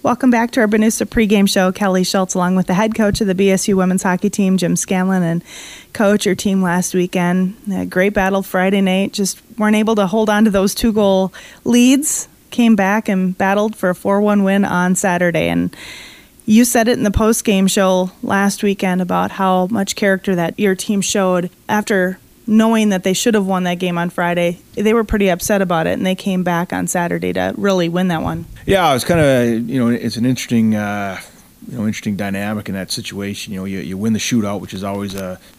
Welcome back to our Boonusa pregame show. Kelly Schultz along with the head coach of the BSU women's hockey team, Jim Scanlon, and coach your team last weekend. A great battle Friday night. Just weren't able to hold on to those 2-goal leads. Came back and battled for a 4-1 win on Saturday. And you said it in the post-game show last weekend about how much character that your team showed after knowing that they should have won that game on Friday. They were pretty upset about it, and they came back on Saturday to really win that one. Yeah, it was kind of, it's an interesting, interesting dynamic in that situation. You win the shootout, which is always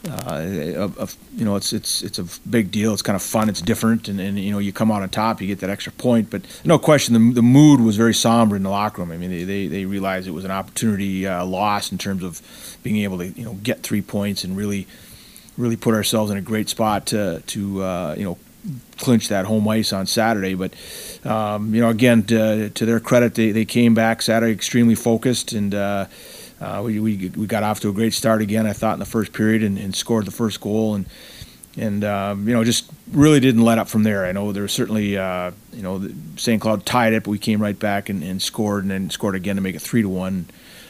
it's a big deal. It's kind of fun. It's different, and you come out on top, you get that extra point. But no question, the mood was very somber in the locker room. I mean, they realized it was an opportunity lost in terms of being able to get 3 points and really put ourselves in a great spot to clinch that home ice on Saturday. But again, to their credit, they came back Saturday extremely focused, and we got off to a great start again, I thought, in the first period, and scored the first goal, and just really didn't let up from there. I know there was certainly St. Cloud tied it, but we came right back and scored, and then scored again to make it 3-1.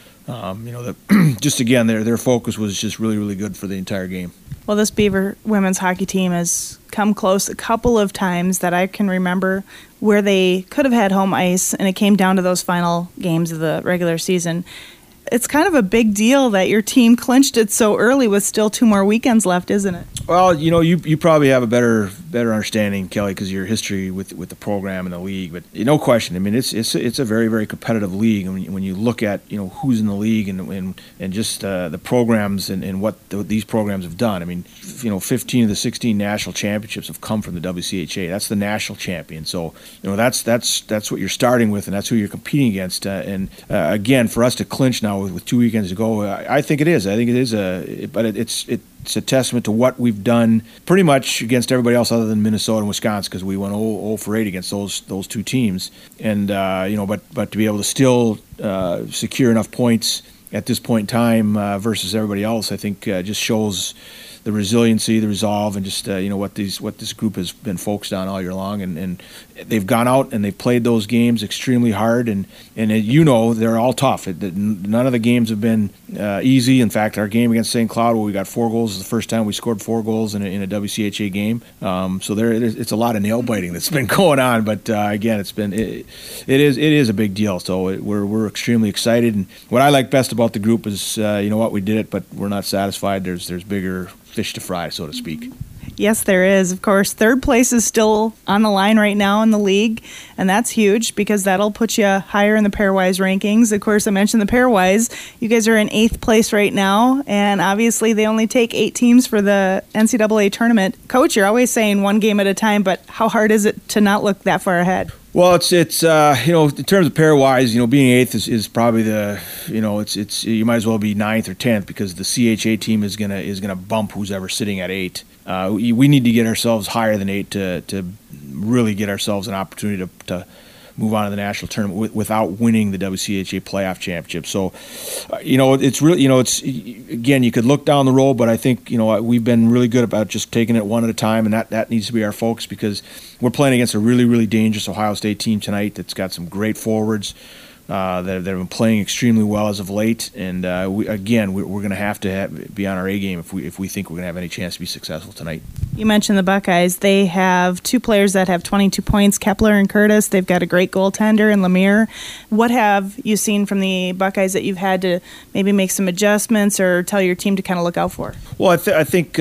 Just again, their focus was just really, really good for the entire game. Well, this Beaver women's hockey team has come close a couple of times that I can remember where they could have had home ice, and it came down to those final games of the regular season. It's kind of a big deal that your team clinched it so early with still 2 more weekends left, isn't it? Well, you probably have a better understanding, Kelly, because of your history with the program and the league. But no question, I mean, it's a very, very competitive league. And when you look at who's in the league and just the programs and what these programs have done. I mean, 15 of the 16 national championships have come from the WCHA. That's the national champion. So that's what you're starting with, and that's who you're competing against. Again, for us to clinch now with 2 weekends to go, I think it is. I think it is it's a testament to what we've done pretty much against everybody else other than Minnesota and Wisconsin, because we went 0 for 8 against those two teams. And but to be able to still secure enough points at this point in time versus everybody else, I think just shows the resiliency, the resolve, and just what this group has been focused on all year long, and they've gone out and they've played those games extremely hard, and they're all tough. None of the games have been easy. In fact, our game against St. Cloud, where we got 4 goals, is the first time we scored 4 goals in a WCHA game. So it's a lot of nail biting that's been going on, but again, it is a big deal. So we're extremely excited, and what I like best about the group is we did it, but we're not satisfied. There's bigger fish to fry, so to speak. Yes, there is. Of course, third place is still on the line right now in the league, and that's huge because that'll put you higher in the pairwise rankings. Of course, I mentioned the pairwise. You guys are in 8th place right now, and obviously they only take 8 teams for the NCAA tournament. Coach, you're always saying 1 game at a time, but how hard is it to not look that far ahead? Well, it's in terms of pairwise, being 8th is probably it's you might as well be 9th or 10th, because the CHA team is gonna bump who's ever sitting at 8. We need to get ourselves higher than 8 to really get ourselves an opportunity to move on to the national tournament without winning the WCHA playoff championship. So, it's really, it's again, you could look down the road, but I think we've been really good about just taking it one at a time, and that needs to be our focus, because we're playing against a really, really dangerous Ohio State team tonight that's got some great forwards that have been playing extremely well as of late, and we're going to have to be on our A game if we think we're going to have any chance to be successful tonight. You mentioned the Buckeyes. They have 2 players that have 22 points, Kepler and Curtis. They've got a great goaltender in Lemire. What have you seen from the Buckeyes that you've had to maybe make some adjustments or tell your team to kind of look out for? Well, I think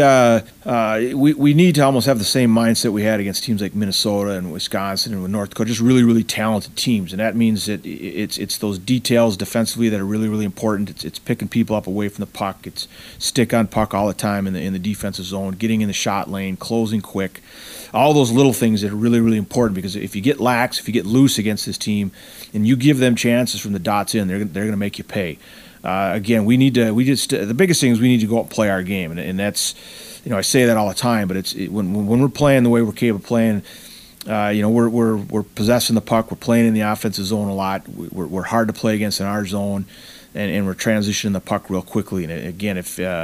we need to almost have the same mindset we had against teams like Minnesota and Wisconsin and North Dakota, just really, really talented teams, and that means that it's those details defensively that are really, really important. It's picking people up away from the puck. It's stick on puck all the time in the defensive zone, getting in the shot lane, closing quick. All those little things that are really, really important, because if you get lax, if you get loose against this team, and you give them chances from the dots in, they're going to make you pay. Again, the biggest thing is we need to go out and play our game, and that's, I say that all the time, but when we're playing the way we're capable of playing, we're possessing the puck, we're playing in the offensive zone a lot, we're hard to play against in our zone, and we're transitioning the puck real quickly. And again,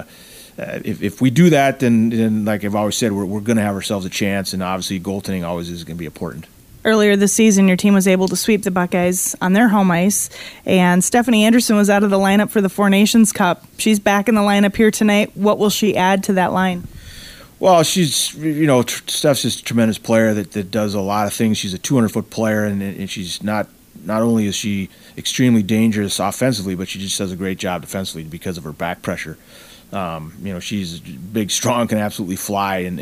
if we do that, then like I've always said, we're going to have ourselves a chance, and obviously goaltending always is going to be important. Earlier this season, your team was able to sweep the Buckeyes on their home ice, and Stephanie Anderson was out of the lineup for the Four Nations Cup. She's back in the lineup here tonight. What will she add to that line? Well, she's, Steph's just a tremendous player that does a lot of things. She's a 200-foot player, and she's not only is she extremely dangerous offensively, but she just does a great job defensively because of her back pressure. She's big, strong, can absolutely fly, and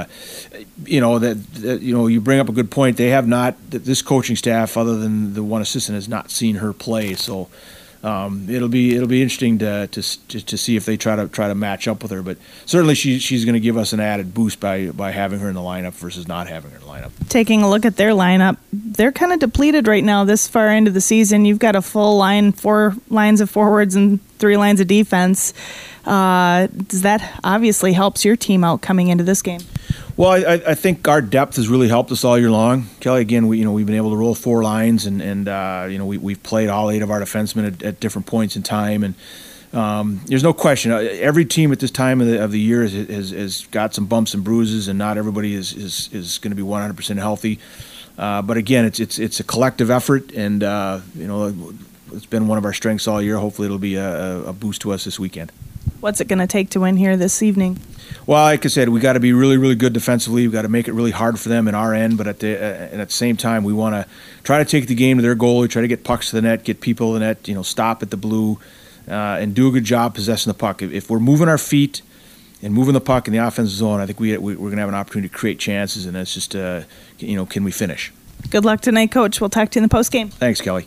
you bring up a good point. They have not, this coaching staff, other than the one assistant, has not seen her play. So it'll be interesting to see if they try to match up with her. But certainly she's going to give us an added boost by having her in the lineup versus not having her in the lineup. Taking a look at their lineup, they're kind of depleted right now this far into the season. You've got a full line, 4 lines of forwards and 3 lines of defense. Does that obviously helps your team out coming into this game? Well, I think our depth has really helped us all year long, Kelly. Again, we've been able to roll 4 lines, and we've played all 8 of our defensemen at different points in time, and there's no question. Every team at this time of the year has got some bumps and bruises, and not everybody is going to be 100% healthy. But again, it's a collective effort, and it's been one of our strengths all year. Hopefully, it'll be a boost to us this weekend. What's it going to take to win here this evening? Well, like I said, we got to be really, really good defensively. We've got to make it really hard for them in our end, but at the same time, we want to try to take the game to their goal. We try to get pucks to the net, get people in the net, stop at the blue, and do a good job possessing the puck. If we're moving our feet and moving the puck in the offensive zone, I think we're going to have an opportunity to create chances, and it's just, can we finish? Good luck tonight, Coach. We'll talk to you in the postgame. Thanks, Kelly.